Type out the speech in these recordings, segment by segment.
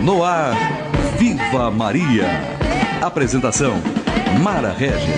No ar, Viva Maria. Apresentação, Mara Régia.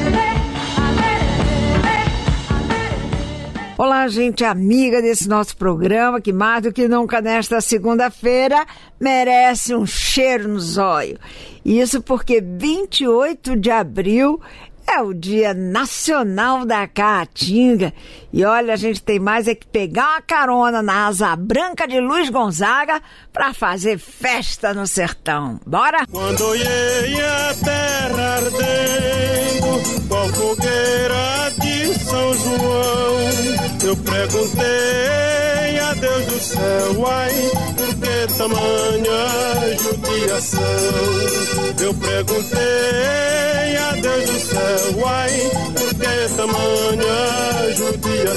Olá, gente amiga desse nosso programa, que mais do que nunca nesta segunda-feira merece um cheiro no zóio. Isso porque 28 de abril é o Dia Nacional da Caatinga. E olha, a gente tem mais é que pegar uma carona na Asa Branca de Luiz Gonzaga para fazer festa no sertão. Bora? Quando olhei a terra ardendo, qual fogueira de São João, eu perguntei a Deus do céu, ai, por que tamanha judiação? Eu perguntei a Deus do céu, ai, por que tamanha judiação?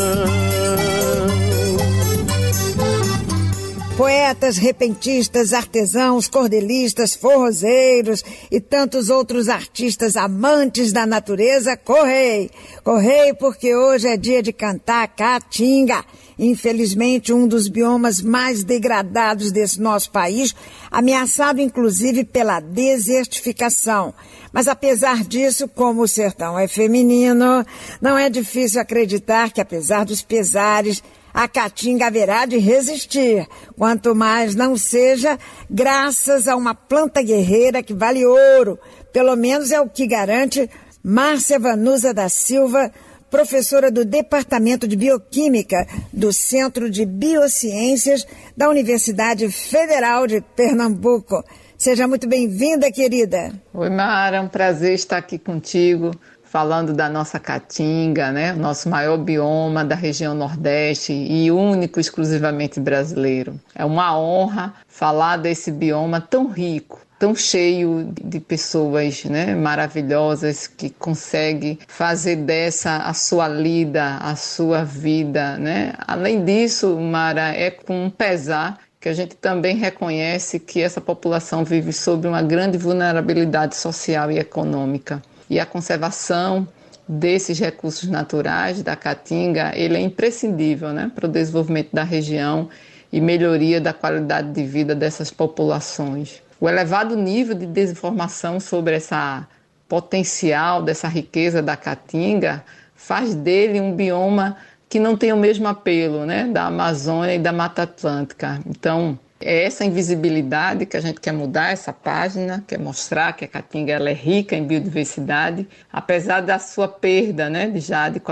Poetas, repentistas, artesãos, cordelistas, forrozeiros e tantos outros artistas amantes da natureza, correi! Correi porque hoje é dia de cantar caatinga. Infelizmente, um dos biomas mais degradados desse nosso país, ameaçado inclusive pela desertificação. Mas apesar disso, como o sertão é feminino, não é difícil acreditar que, apesar dos pesares, a caatinga haverá de resistir, quanto mais não seja graças a uma planta guerreira que vale ouro. Pelo menos é o que garante Márcia Vanusa da Silva, professora do Departamento de Bioquímica do Centro de Biociências da Universidade Federal de Pernambuco. Seja muito bem-vinda, querida. Oi, Mara, é um prazer estar aqui contigo, falando da nossa caatinga, né? Nosso maior bioma da região Nordeste e único exclusivamente brasileiro. É uma honra falar desse bioma tão rico, tão cheio de pessoas, né, maravilhosas que conseguem fazer dessa a sua lida, a sua vida, né? Além disso, Mara, é com um pesar que a gente também reconhece que essa população vive sob uma grande vulnerabilidade social e econômica. E a conservação desses recursos naturais da caatinga, ele é imprescindível, né, para o desenvolvimento da região e melhoria da qualidade de vida dessas populações. O elevado nível de desinformação sobre essa potencial, dessa riqueza da caatinga, faz dele um bioma que não tem o mesmo apelo, né, da Amazônia e da Mata Atlântica. Então, é essa invisibilidade que a gente quer mudar, essa página, quer mostrar que a caatinga ela é rica em biodiversidade, apesar da sua perda, né, já de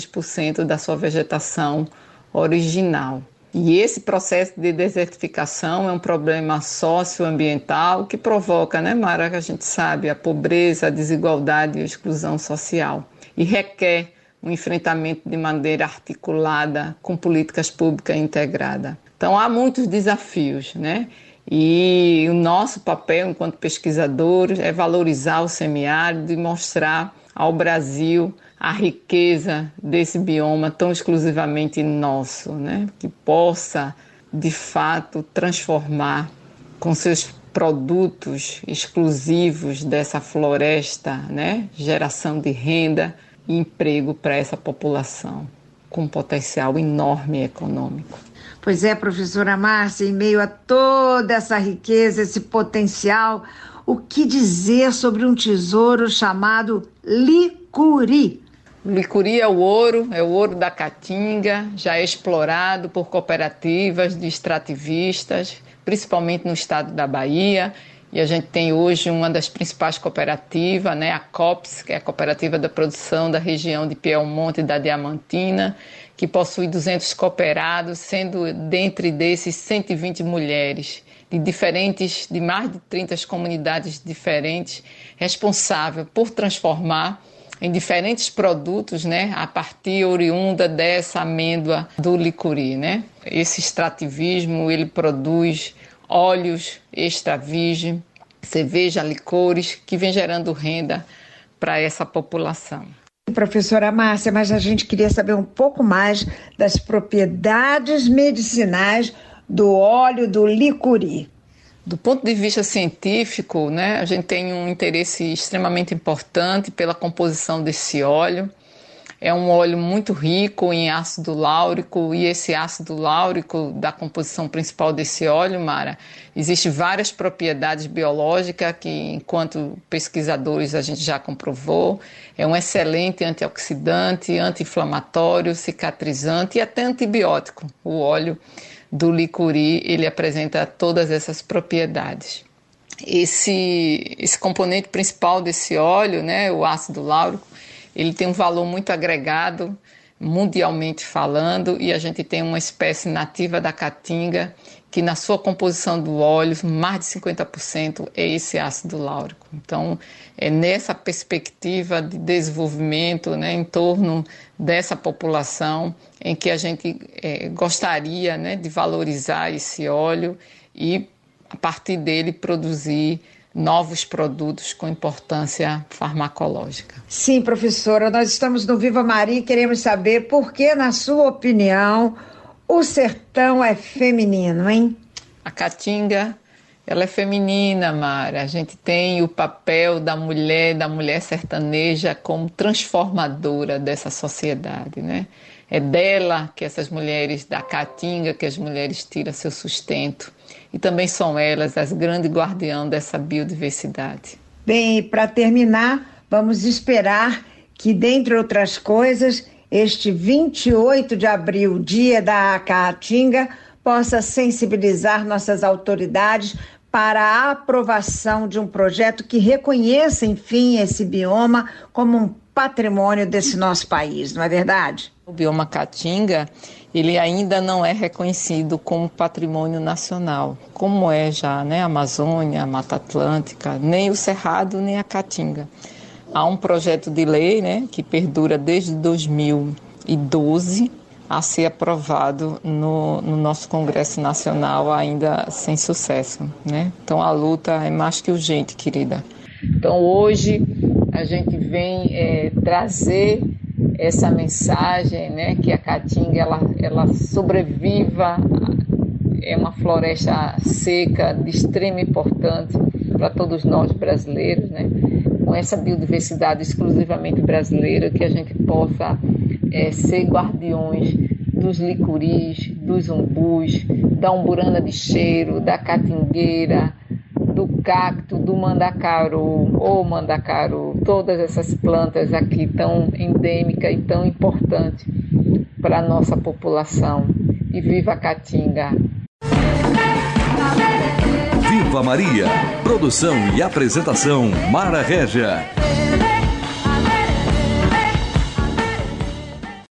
46% da sua vegetação original. E esse processo de desertificação é um problema socioambiental que provoca, né, Mara, que a gente sabe, a pobreza, a desigualdade e a exclusão social. E requer um enfrentamento de maneira articulada com políticas públicas integradas. Então, há muitos desafios, né? E o nosso papel enquanto pesquisadores é valorizar o semiárido e mostrar ao Brasil a riqueza desse bioma tão exclusivamente nosso, né? Que possa, de fato, transformar com seus produtos exclusivos dessa floresta, né? Geração de renda e emprego para essa população, com um potencial enorme econômico. Pois é, professora Márcia, em meio a toda essa riqueza, esse potencial, o que dizer sobre um tesouro chamado licuri? O licuri é o ouro da caatinga, já é explorado por cooperativas de extrativistas, principalmente no estado da Bahia. E a gente tem hoje uma das principais cooperativas, né, a COPS, que é a Cooperativa da Produção da região de Piemonte e da Diamantina, que possui 200 cooperados, sendo dentre desses 120 mulheres de mais de 30 comunidades diferentes, responsável por transformar em diferentes produtos, né, a partir oriunda dessa amêndoa do licuri, né? Esse extrativismo, ele produz óleos extra virgem, cerveja, licores, que vem gerando renda para essa população. Professora Márcia, mas a gente queria saber um pouco mais das propriedades medicinais do óleo do licuri. Do ponto de vista científico, né, a gente tem um interesse extremamente importante pela composição desse óleo. É um óleo muito rico em ácido láurico, e esse ácido láurico, da composição principal desse óleo, Mara, existem várias propriedades biológicas que, enquanto pesquisadores, a gente já comprovou. É um excelente antioxidante, anti-inflamatório, cicatrizante e até antibiótico. O óleo do licuri, ele apresenta todas essas propriedades. Esse componente principal desse óleo, né, o ácido láurico, ele tem um valor muito agregado, mundialmente falando, e a gente tem uma espécie nativa da caatinga que, na sua composição do óleo, mais de 50% é esse ácido láurico. Então, é nessa perspectiva de desenvolvimento, né, em torno dessa população, em que a gente gostaria, né, de valorizar esse óleo e, a partir dele, produzir novos produtos com importância farmacológica. Sim, professora, nós estamos no Viva Maria e queremos saber por que, na sua opinião, o sertão é feminino, hein? A caatinga, ela é feminina, Mara. A gente tem o papel da mulher sertaneja como transformadora dessa sociedade, né? É dela que essas mulheres, da caatinga, que as mulheres tiram seu sustento. E também são elas as grandes guardiãs dessa biodiversidade. Bem, e para terminar, vamos esperar que, dentre outras coisas, este 28 de abril, dia da caatinga, possa sensibilizar nossas autoridades para a aprovação de um projeto que reconheça, enfim, esse bioma como um patrimônio desse nosso país, não é verdade? O bioma caatinga, ele ainda não é reconhecido como patrimônio nacional, como é já, né, a Amazônia, a Mata Atlântica, nem o Cerrado, nem a caatinga. Há um projeto de lei, né, que perdura desde 2012 a ser aprovado no nosso Congresso Nacional, ainda sem sucesso, né? Então a luta é mais que urgente, querida. Então hoje a gente vem trazer essa mensagem, né, que a caatinga ela sobreviva, é uma floresta seca de extrema importância para todos nós brasileiros, né, com essa biodiversidade exclusivamente brasileira, que a gente possa ser guardiões dos licuris, dos umbus, da umburana de cheiro, da catingueira, do cacto, do mandacaru, todas essas plantas aqui tão endêmicas e tão importantes para a nossa população. E viva a caatinga! Viva Maria! Produção e apresentação Mara Régia.